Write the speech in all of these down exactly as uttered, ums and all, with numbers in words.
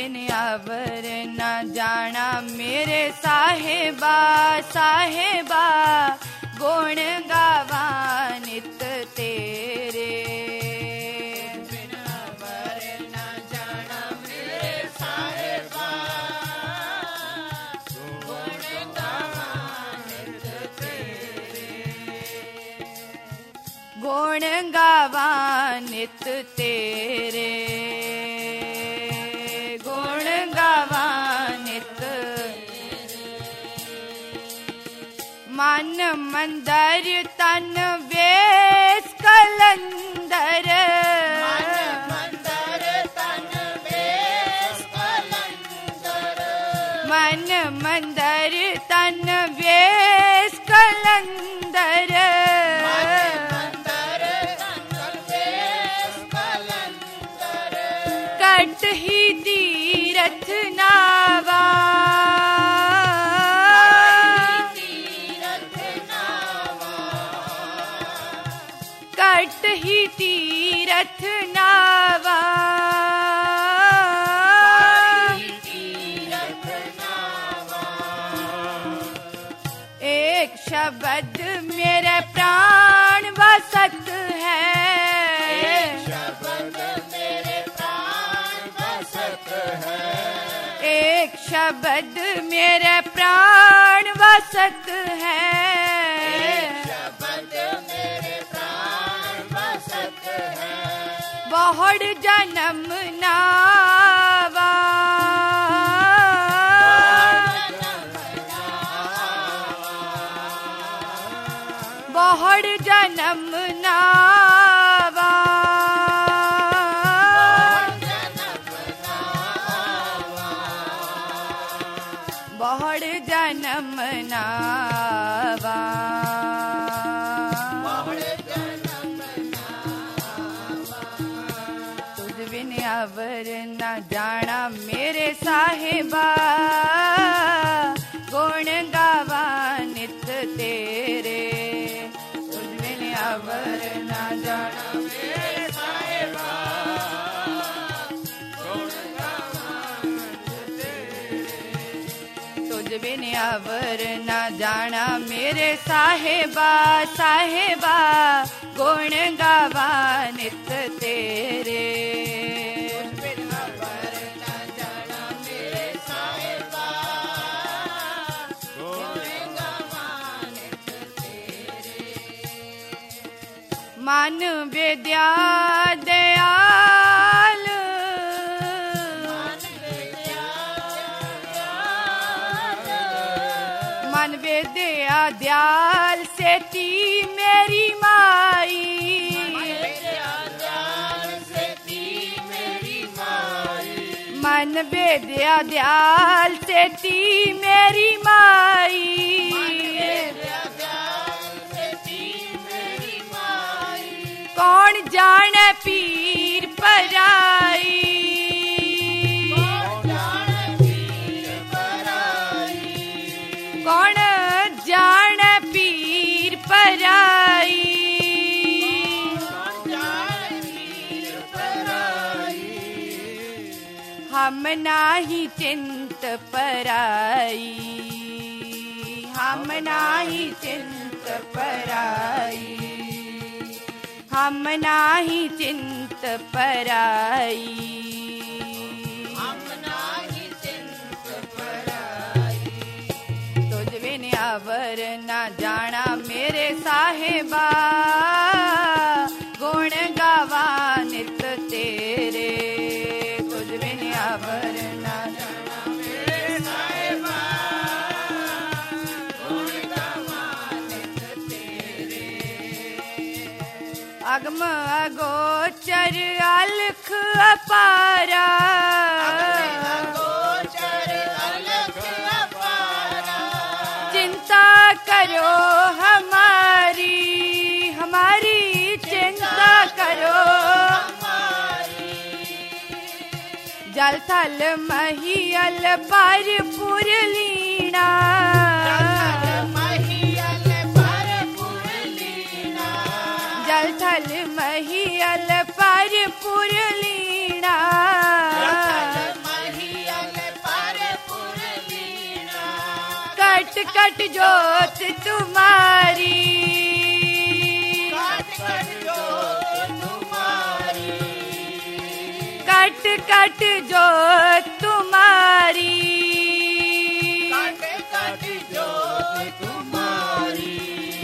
बिन अवर न जाना मेरे साहेबा साहेबा गुण गावा नित तेरे बिन अवर न जाना मेरे साहेबा गुण गावा नित तेरे गुण गावा नित तेरे गुण गावा नित मन मंदर तन वेश कलंदर मन मंदर तन वेश कलंदर मन मंदर तन वेश कलंदर कट ही तीरथ नावा कट ही तीरथ नावा एक शब्द मेरे प्राण वसत है एक शब्द मेरे प्राण वसत है शब्द मेरे प्राण वसत है बहुड़ जन्म नावा बहुड़ जन्म नावा बहुड़ जन्म नावा तुझ बिन अवर न जाना मेरे साहेबा गुण गावा नित तेरे तुझ बिन अवर न जाना मेरे साहेबा बिन अवर न जाना मेरे साहेबा साहेबा गुण गावा नित तेरे बिन अवर न जाना मेरे साहेबा गुण गावा नित तेरे मन विद्या दयाल मन विद्या दयाल सेती मेरी माई मन विद्या दयाल सेती मेरी माई कौन जाने पीर पराई कौन जान पीर पराई हम नाही चिंत पराई हम नाही चिंत पराई हम नाही चिंत पराई अवर न जाना मेरे साहेबा गुण गावा नित तेरे तुझ बिन अवर न जाना मेरे साहेबा गुण गावा नित तेरे अगम अगोचर अलख अपारा चिंता करो हमारी हमारी चिंता करो जल थल महियल पर पुरलीना जल थल महियल पर पुरलीना कट जोत तुम्हारी, कट कट जोत तुम्हारी, कट कट जोत तुम्हारी, कट कट जोत तुम्हारी।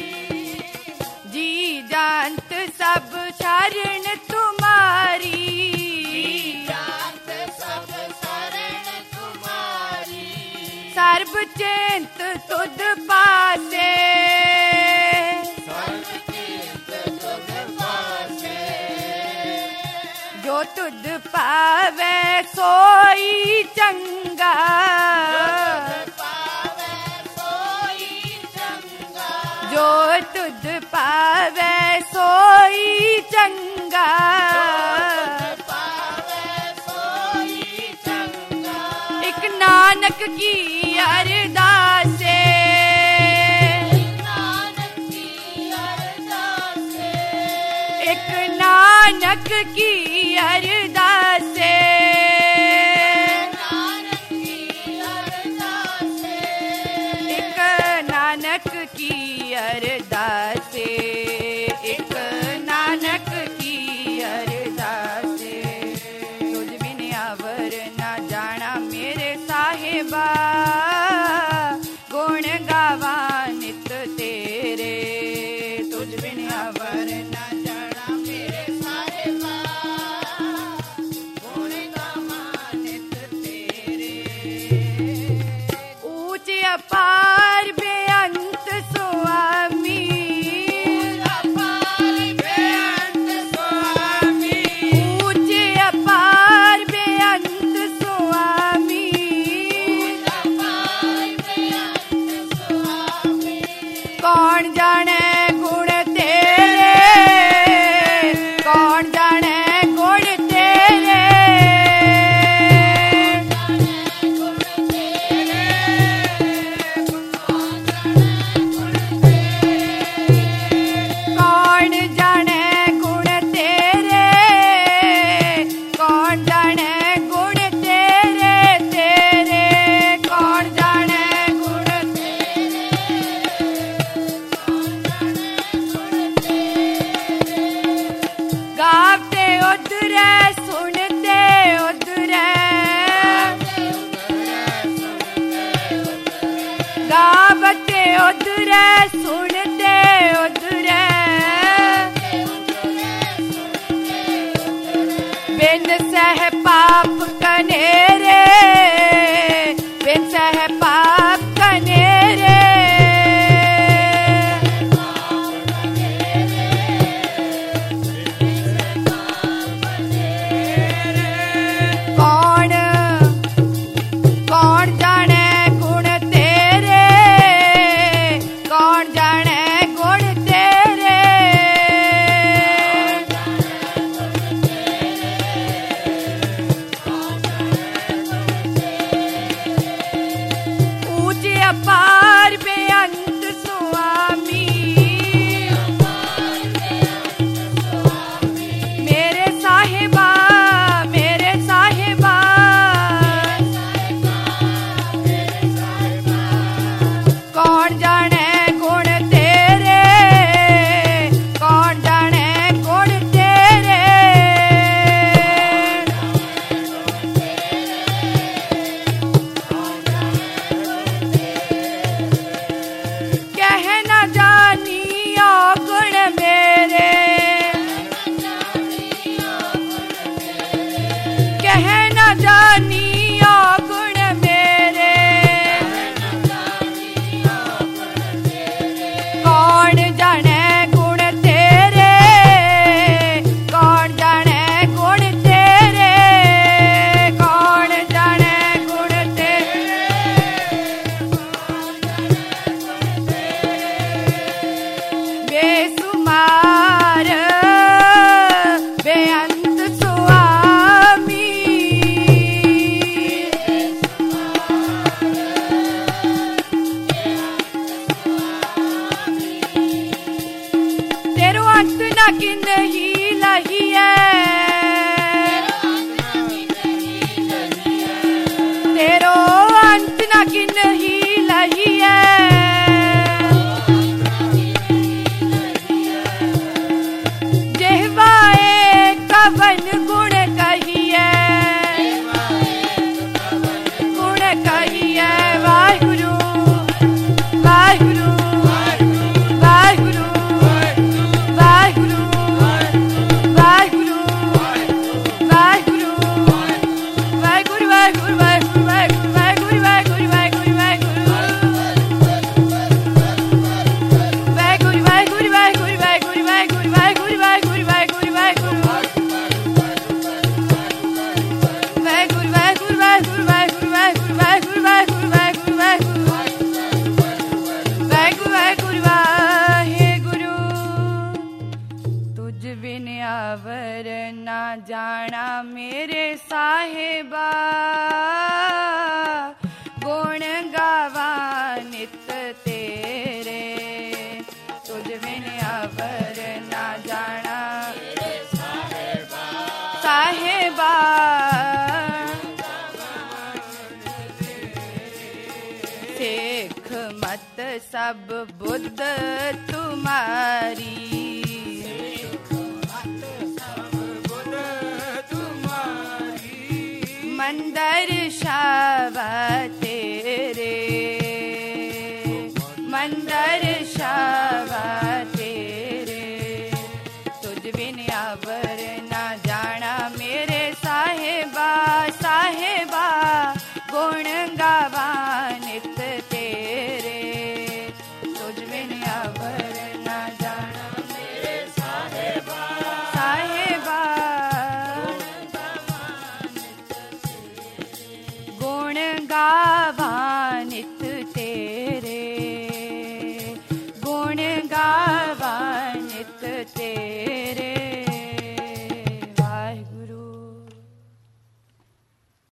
जी जानत सब शरण तुम्हारी, जानत सब शरण तुम्हारी, सर्ब चिंत तुध पासे, सर्व चिंत तुझ पासे, जो तुध पावे सोई चंगा, पावे सोई चंगा, जो तुध पावे सोई चंगा, पावे सोई चंगा। एक नानक की अरदासे, नानक की अरदासे, एक नानक की अरदासे, नानक की अरदासे, एक नानक की अरदासे, एक नानक की अरदासे। तुझ बिन अवर ना जाना मेरे साहिबा, गुण गावा नित तेरे, तुझ बिन अवर ना जाना मेरे साहिबा, गुण गावा नित तेरे। ऊंच अपार बेअंत स्वामी, अपार बेअंत स्वामी, ऊंच अपार बेअंत स्वामी, अपार बेअंत स्वामी, कौन जाने गुण तेरे, कौन जाने गुण तेरे, गुण तेरे, कौन जाने गुण तेरे, कौन जाने गुण तेरे, कौन जाने गुण तेरे, तेरे कौन जाने गुण तेरे, गावते उधरे सुनते उधरे, गावते उधरे सुनते उधरे, बिन सह पाप कनेरे, बिन सह पाप कनेरे, कौन कौन जाने गुण तेरे, कौन जाने गुण तेरे, ना जाना मेरे साहिबा, गुण गावा नित तेरे, तुझ बिन अवर ना जाना साहिबा, सिख मत सब बुद्ध तुम्हारी, मंदर शावा तेरे, मंदर शावा तेरे, तुझ बिन अवर ना जाना मेरे साहिबा, साहिबा गुण गावा नित तेरे, तुझ बिन अवर ना जाना मेरे साहिबा, साहिबा गुण गावा